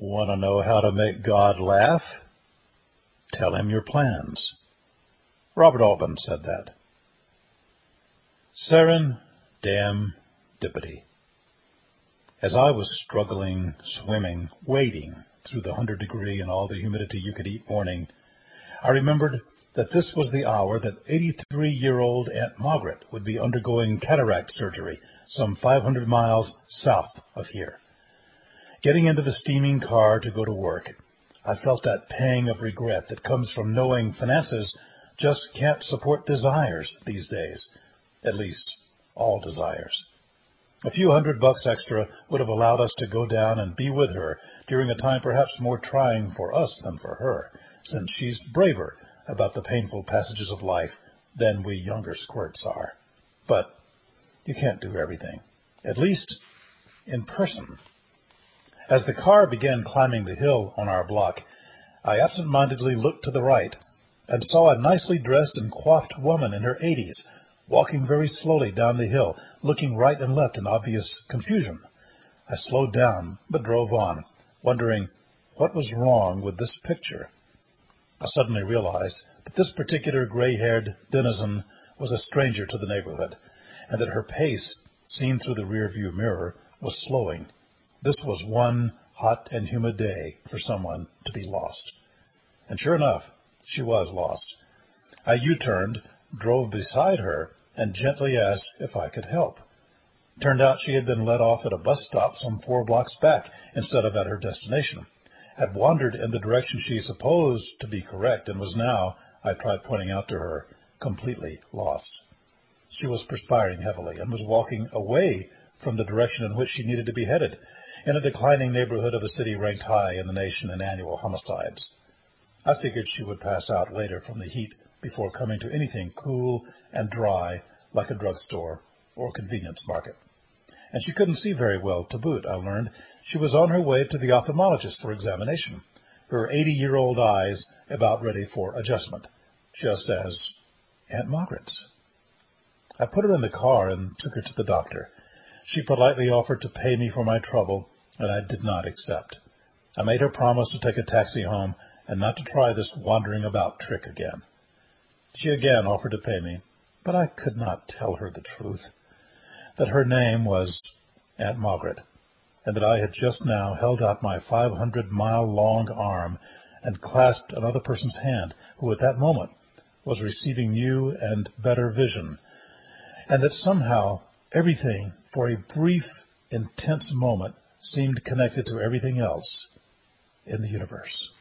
Want to know how to make God laugh? Tell him your plans. Robert Altman said that. Serendipity. As I was struggling, swimming, wading through the 100-degree and all the humidity you could eat morning, I remembered that this was the hour that 83-year-old Aunt Margaret would be undergoing cataract surgery some 500 miles south of here. Getting into the steaming car to go to work, I felt that pang of regret that comes from knowing finances just can't support desires these days, at least all desires. A few $100 extra would have allowed us to go down and be with her during a time perhaps more trying for us than for her, since she's braver about the painful passages of life than we younger squirts are. But you can't do everything, at least in person. As the car began climbing the hill on our block, I absent-mindedly looked to the right and saw a nicely dressed and coiffed woman in her 80s walking very slowly down the hill, looking right and left in obvious confusion. I slowed down, but drove on, wondering what was wrong with this picture. I suddenly realized that this particular gray-haired denizen was a stranger to the neighborhood, and that her pace, seen through the rearview mirror, was slowing. This was one hot and humid day for someone to be lost. And sure enough, she was lost. I U-turned, drove beside her, and gently asked if I could help. Turned out she had been let off at a bus stop some 4 blocks back instead of at her destination, had wandered in the direction she supposed to be correct, and was now, I tried pointing out to her, completely lost. She was perspiring heavily and was walking away from the direction in which she needed to be headed, in a declining neighborhood of a city ranked high in the nation in annual homicides. I figured she would pass out later from the heat before coming to anything cool and dry like a drugstore or convenience market. And she couldn't see very well to boot, I learned. She was on her way to the ophthalmologist for examination, her 80-year-old eyes about ready for adjustment, just as Aunt Margaret's. I put her in the car and took her to the doctor. She politely offered to pay me for my trouble, and I did not accept. I made her promise to take a taxi home and not to try this wandering about trick again. She again offered to pay me, but I could not tell her the truth, that her name was Aunt Margaret, and that I had just now held out my 500-mile-long arm and clasped another person's hand who at that moment was receiving new and better vision, and that somehow everything, for a brief, intense moment, seemed connected to everything else in the universe.